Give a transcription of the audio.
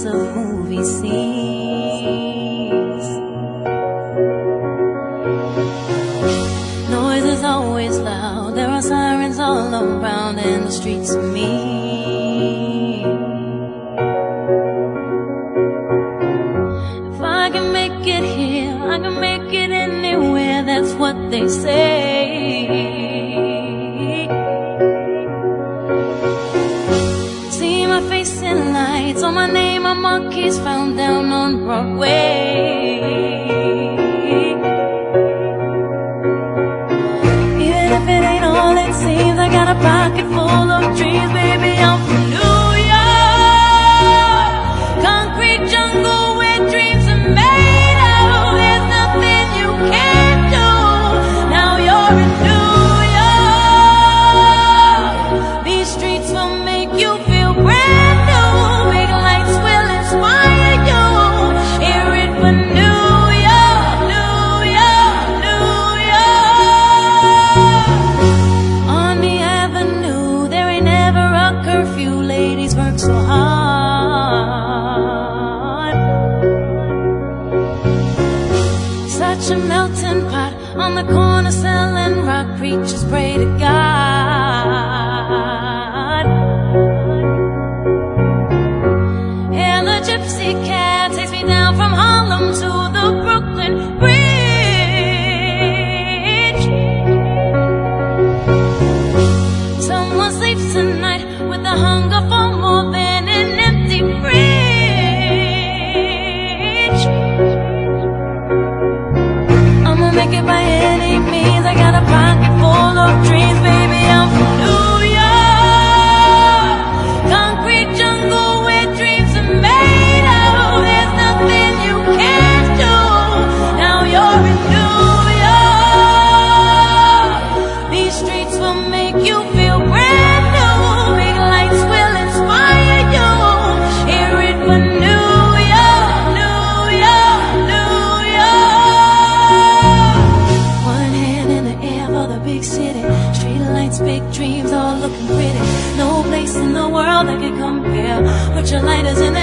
of movie scenes. Noise is always loud, there are sirens all around, and the streets are mean. If I can make it here, I can make it anywhere, that's what they say. See my face in lights, on my name a monkey's found down on Broadway. Even if it ain't all it seems, I got a pocket full of dreams, baby, I'm from New York. Concrete jungle where dreams are made of, there's nothing you can't do. Now you're in New York. These streets will make you feel brand new. Big lights will inspire you. Hear it for New York, New York, New York. On the avenue, there ain't never a curfew. Ladies work so hard. Such a melting pot on the corner selling rock. Preachers pray to God. And the gypsy cat takes me down from Harlem to the Brooklyn Bridge. Someone sleeps tonight with a hunger for more than an empty fridge. I'ma make it by any means, I got a pocket full of dreams, baby, I'm from New York. Concrete jungle where dreams are made of, there's nothing you can't do. Now you're in New York. These streets will make you feel brand new. Big lights will inspire you. Hear it for New York, New York, New York. One hand in the air for the big city. Street lights, big dreams, all looking pretty. No place in the world that can compare. Put your lighters in